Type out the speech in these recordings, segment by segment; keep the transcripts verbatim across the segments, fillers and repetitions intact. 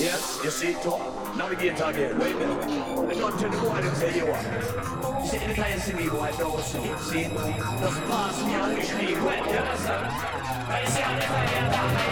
Yes, you see, Tom. Navigator again. Wait a minute. I don't tell the boy them say you are. You see, anytime you see me, boy, don't so. See? Just pass me and wish me well, you understand? I see how they find me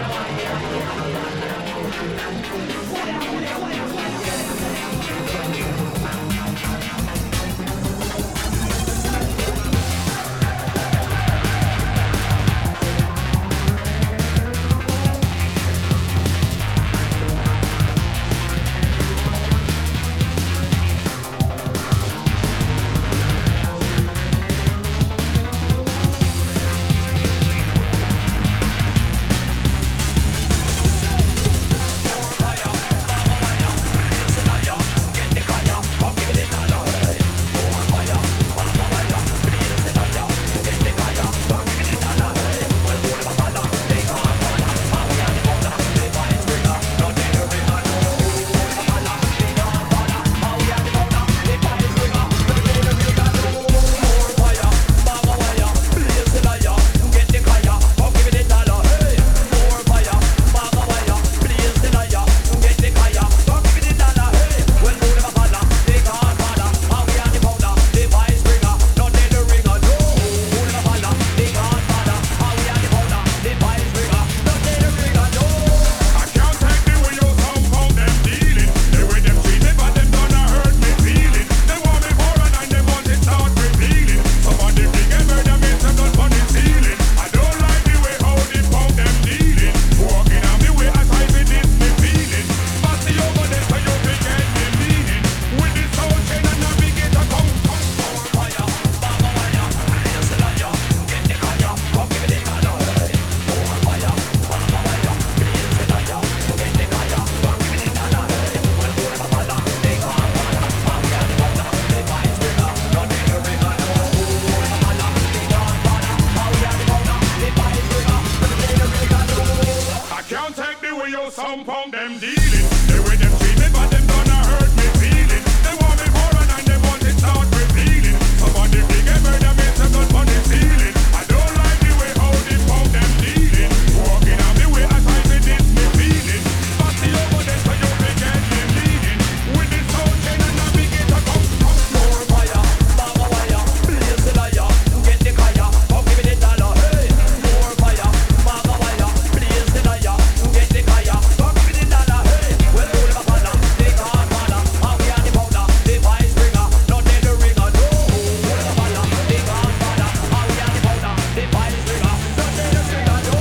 some from them dealing. The way them treat me, but them gonna hurt me feeling. They want me for a nine, they want it start revealing. Somebody big and murder me, so good for the ceiling. I don't like the way how they found them dealing. Walking on the way, I try to this me feeling. But the over there, so you can get them leading. With this whole chain and navigator, come, come. More fire, baba wire, blaze the liar, get the kaya, come give me the dollar. Hey, more fire, baba wire, blaze the liar, get the kaya, come give me the dollar. Hey, well who never follow, they can't follow. How we are the powder, the vice bringer, not in the ringer. No, who never follow, they can't follow. How we are the powder, the vice bringer, not in the ringer. No.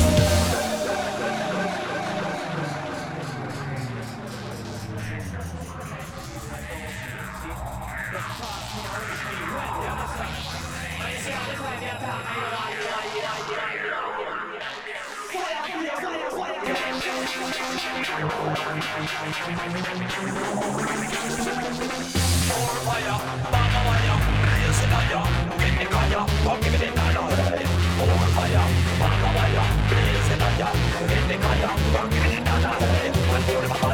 Fire, baba wire, blaze the liar, get the kaya, come give me the dollar. More fire, baba wire, blaze the liar, get the kaya, come give me the dollar. When